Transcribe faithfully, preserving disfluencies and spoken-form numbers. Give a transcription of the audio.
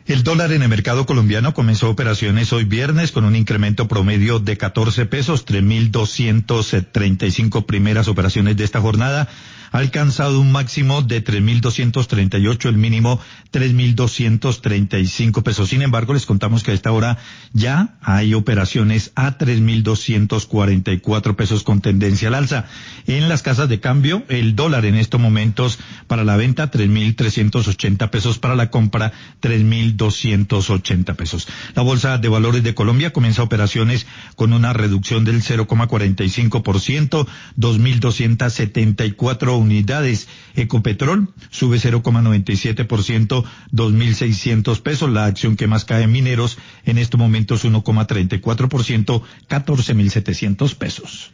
El dólar en el mercado colombiano comenzó operaciones hoy viernes con un incremento promedio de catorce pesos, tres mil doscientos treinta y cinco primeras operaciones de esta jornada, ha alcanzado un máximo de tres mil doscientos treinta y ocho, el mínimo tres mil doscientos treinta y cinco pesos. Sin embargo, les contamos que a esta hora ya hay operaciones a tres mil doscientos cuarenta y cuatro pesos con tendencia al alza. En las casas de cambio, el dólar en estos momentos para la venta tres mil trescientos ochenta pesos, para la compra tres mil doscientos ochenta pesos. La Bolsa de Valores de Colombia comienza operaciones con una reducción del cero coma cuarenta y cinco por ciento, dos mil doscientos setenta y cuatro unidades. Ecopetrol sube cero coma noventa y siete por ciento, dos mil seiscientos pesos. La acción que más cae en Mineros en estos momentos uno coma treinta y cuatro por ciento, catorce mil setecientos pesos.